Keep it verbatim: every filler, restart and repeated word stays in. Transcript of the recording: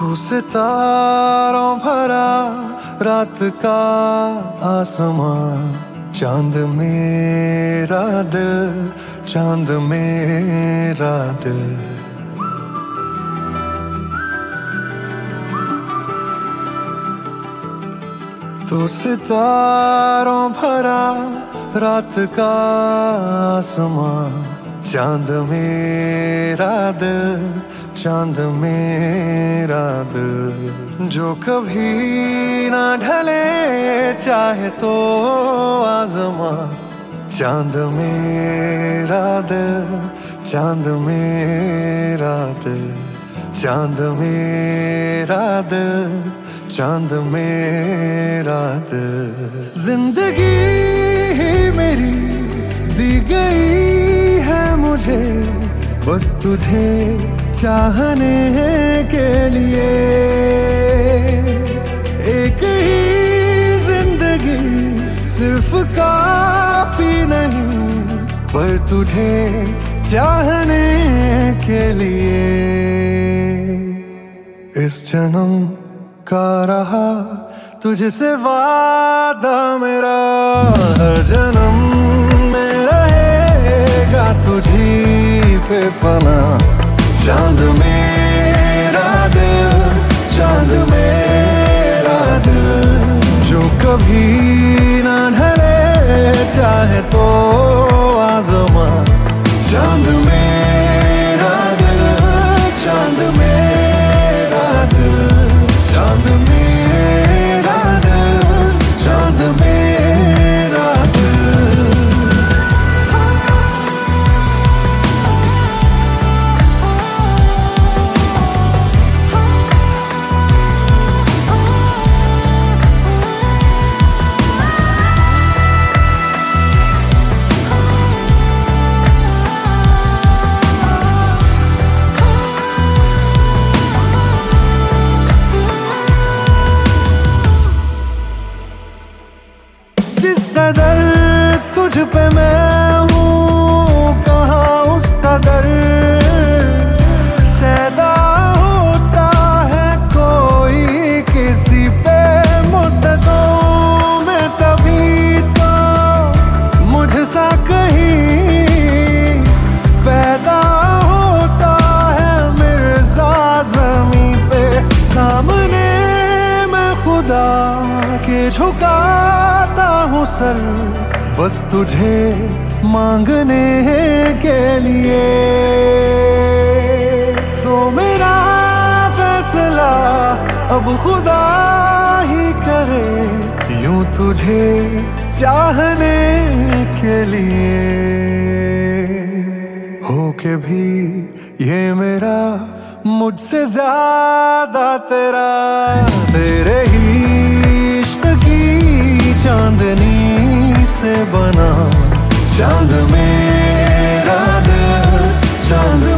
तू सितारों भरा रात का आसमां, चांद मेरा दिल, चांद मेरा दिल। तू सितारों भरा रात का आसमां, चांद मेरा दिल, चांद मेरा दिल। जो कभी ना ढले चाहे तो आज़मा, चांद मेरा दिल, चांद मेरा दिल, चांद मेरा दिल, चांद मेरा दिल। जिंदगी ही मेरी दी गई है मुझे बस तुझे चाहने के लिए। एक ही जिंदगी सिर्फ काफी नहीं, पर तुझे चाहने के लिए। इस जन्म का रहा तुझसे वादा मेरा, हर जन्म में रहेगा तुझी पे फना। चांद मेरा दिल, चांद मेरा दिल। जो कभी ना ढले चाहे तो आज़मा, चांद मेरा दिल, चांद मेरा दिल, चांद मेरा दिल, चांद मेरा दिल। जिस कदर तुझ पे मैं हूँ, कहाँ उस कदर शैदा होता है कोई किसी पे मुद्दतों में। तभी तो मुझसा कहीं पैदा होता है मिर्ज़ा ज़मीं पे। सामने मैं खुदा के झुकाता हूँ सर, बस तुझे मांगने के लिए। तो मेरा फैसला अब खुदा ही करे, यूं तुझे चाहने के लिए। हो के भी ये मेरा मुझसे ज्यादा तेरा, तेरे ही इश्क की चांदनी से बना। चांद मेरा दिल, चांद